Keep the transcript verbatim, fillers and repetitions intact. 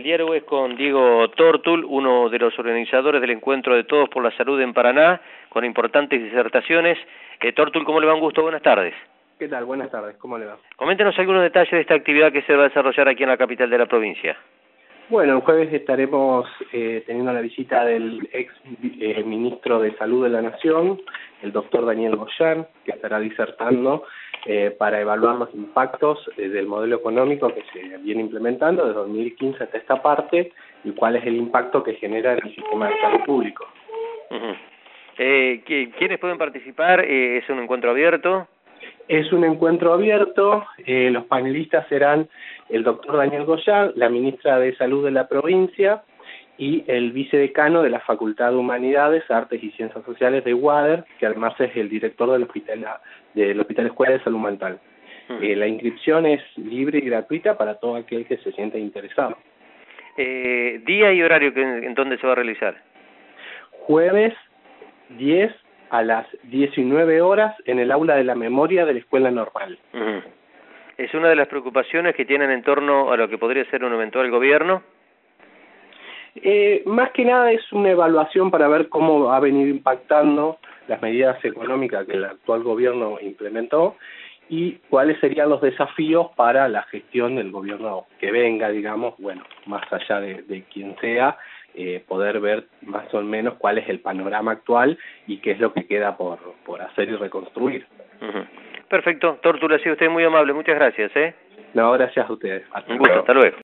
diálogo es con Diego Tórtul, uno de los organizadores del Encuentro de Todos por la Salud en Paraná, con importantes disertaciones. Eh, Tórtul, ¿cómo le va? Un gusto, buenas tardes. ¿Qué tal? Buenas tardes, ¿cómo le va? Coméntenos algunos detalles de esta actividad que se va a desarrollar aquí en la capital de la provincia. Bueno, el jueves estaremos eh, teniendo la visita del ex eh, ministro de Salud de la Nación, el doctor Daniel Goyán, que estará disertando eh, para evaluar los impactos eh, del modelo económico que se viene implementando desde dos mil quince hasta esta parte y cuál es el impacto que genera en el sistema de salud público. Uh-huh. eh, ¿Quiénes pueden participar? Eh, ¿Es un encuentro abierto? Es un encuentro abierto, eh, los panelistas serán el doctor Daniel Goyán, la ministra de Salud de la provincia y el vicedecano de la Facultad de Humanidades, Artes y Ciencias Sociales de UADER, que además es el director del Hospital, del Hospital Escuela de Salud Mental. Hmm. Eh, la inscripción es libre y gratuita para todo aquel que se sienta interesado. Eh, ¿Día y horario que, en dónde se va a realizar? Jueves diez a las diecinueve horas en el aula de la memoria de la Escuela Normal. Uh-huh. ¿Es una de las preocupaciones que tienen en torno a lo que podría ser un eventual gobierno? Eh, más que nada es una evaluación para ver cómo ha venido impactando las medidas económicas que el actual gobierno implementó y cuáles serían los desafíos para la gestión del gobierno que venga, digamos, bueno, más allá de, de quien sea, eh, poder ver más o menos cuál es el panorama actual y qué es lo que queda por, por hacer y reconstruir. Uh-huh. Perfecto, Tórtul, ha sido usted muy amable, muchas gracias. ¿eh? No, gracias a ustedes. Hasta Un gusto, luego. hasta luego.